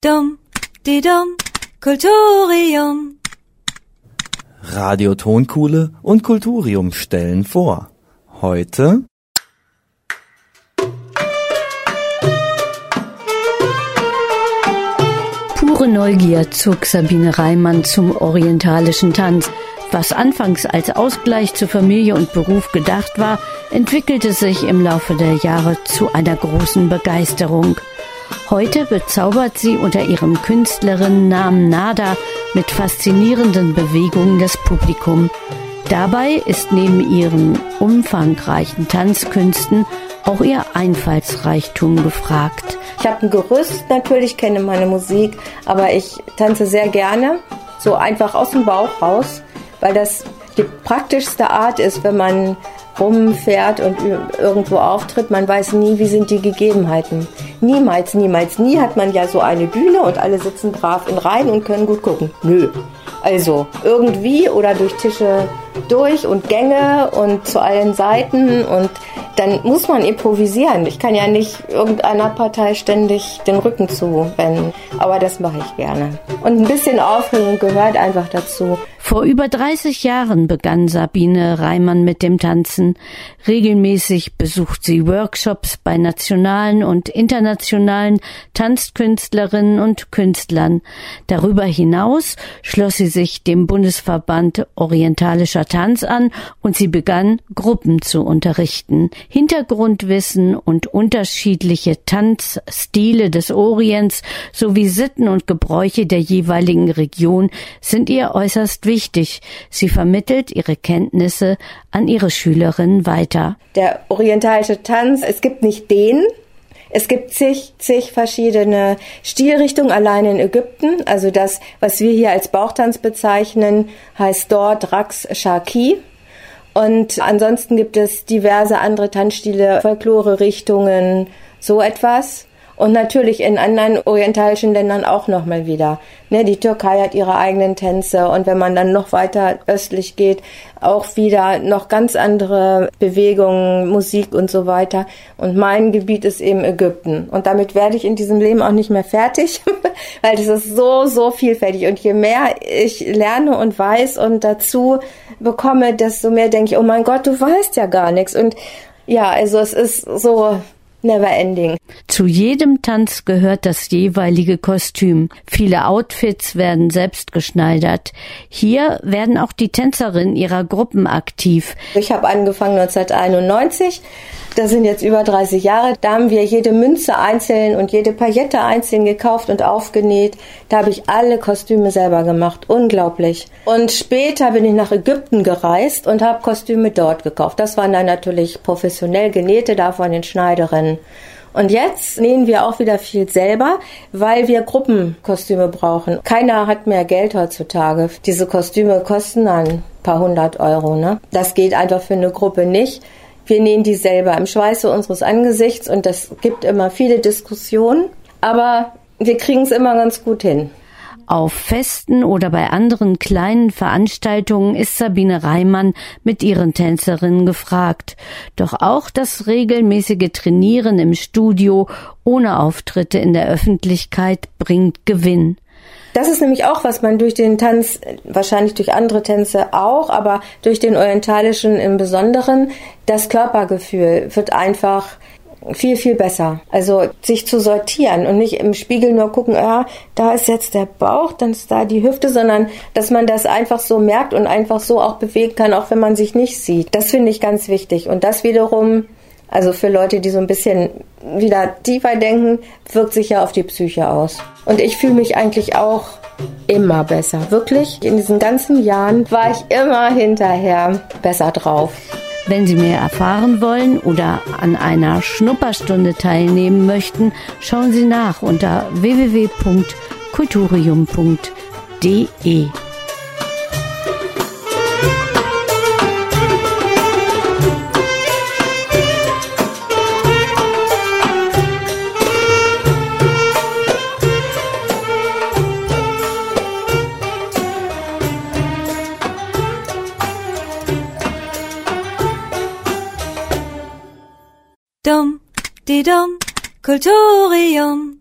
Dum, di dum, Kulturium. Radio Tonkuhle und Kulturium stellen vor. Heute pure Neugier zog Sabine Reimann zum orientalischen Tanz. Was anfangs als Ausgleich zu Familie und Beruf gedacht war, entwickelte sich im Laufe der Jahre zu einer großen Begeisterung. Heute bezaubert sie unter ihrem Künstlerinnennamen Nada mit faszinierenden Bewegungen das Publikum. Dabei ist neben ihren umfangreichen Tanzkünsten auch ihr Einfallsreichtum gefragt. Ich habe ein Gerüst, natürlich kenne meine Musik, aber ich tanze sehr gerne, so einfach aus dem Bauch raus, weil das die praktischste Art ist, wenn man rumfährt und irgendwo auftritt. Man weiß nie, wie sind die Gegebenheiten. Niemals, niemals, nie hat man ja so eine Bühne und alle sitzen brav in Reihen und können gut gucken. Nö. Also irgendwie oder durch Tische durch und Gänge und zu allen Seiten und dann muss man improvisieren. Ich kann ja nicht irgendeiner Partei ständig den Rücken zuwenden, aber das mache ich gerne. Und ein bisschen Aufregung gehört einfach dazu. Vor über 30 Jahren begann Sabine Reimann mit dem Tanzen. Regelmäßig besucht sie Workshops bei nationalen und internationalen Tanzkünstlerinnen und Künstlern. Darüber hinaus schloss sie sich dem Bundesverband Orientalischer Tanz an und sie begann, Gruppen zu unterrichten. Hintergrundwissen und unterschiedliche Tanzstile des Orients sowie Sitten und Gebräuche der jeweiligen Region sind ihr äußerst wichtig. Sie vermittelt ihre Kenntnisse an ihre Schülerinnen weiter. Der orientalische Tanz, es gibt nicht den, es gibt zig verschiedene Stilrichtungen allein in Ägypten. Also das, was wir hier als Bauchtanz bezeichnen, heißt dort Raqs Sharqi. Und ansonsten gibt es diverse andere Tanzstile, Folklore-Richtungen, so etwas. Und natürlich in anderen orientalischen Ländern auch nochmal wieder. Die Türkei hat ihre eigenen Tänze und wenn man dann noch weiter östlich geht, auch wieder noch ganz andere Bewegungen, Musik und so weiter. Und mein Gebiet ist eben Ägypten. Und damit werde ich in diesem Leben auch nicht mehr fertig, weil das ist so vielfältig. Und je mehr ich lerne und weiß und dazu bekomme, desto mehr denke ich, oh mein Gott, du weißt ja gar nichts. Und ja, also es ist so never ending. Zu jedem Tanz gehört das jeweilige Kostüm. Viele Outfits werden selbst geschneidert. Hier werden auch die Tänzerinnen ihrer Gruppen aktiv. Ich habe angefangen 1991. Das sind jetzt über 30 Jahre. Da haben wir jede Münze einzeln und jede Paillette einzeln gekauft und aufgenäht. Da habe ich alle Kostüme selber gemacht. Unglaublich. Und später bin ich nach Ägypten gereist und habe Kostüme dort gekauft. Das waren dann natürlich professionell genähte, da von den Schneiderinnen. Und jetzt nähen wir auch wieder viel selber, weil wir Gruppenkostüme brauchen. Keiner hat mehr Geld heutzutage. Diese Kostüme kosten dann ein paar 100 Euro. Ne? Das geht einfach für eine Gruppe nicht. Wir nähen die selber im Schweiße unseres Angesichts und das gibt immer viele Diskussionen, aber wir kriegen es immer ganz gut hin. Auf Festen oder bei anderen kleinen Veranstaltungen ist Sabine Reimann mit ihren Tänzerinnen gefragt. Doch auch das regelmäßige Trainieren im Studio ohne Auftritte in der Öffentlichkeit bringt Gewinn. Das ist nämlich auch, was man durch den Tanz, wahrscheinlich durch andere Tänze auch, aber durch den orientalischen im Besonderen, das Körpergefühl wird einfach viel besser. Also sich zu sortieren und nicht im Spiegel nur gucken, da ist jetzt der Bauch, dann ist da die Hüfte, sondern dass man das einfach so merkt und einfach so auch bewegen kann, auch wenn man sich nicht sieht. Das finde ich ganz wichtig. Und das wiederum, also für Leute, die so ein bisschen wieder tiefer denken, wirkt sich ja auf die Psyche aus. Und ich fühle mich eigentlich auch immer besser. Wirklich, in diesen ganzen Jahren war ich immer hinterher besser drauf. Wenn Sie mehr erfahren wollen oder an einer Schnupperstunde teilnehmen möchten, schauen Sie nach unter www.kulturium.de. Dum, di dum, Kulturium.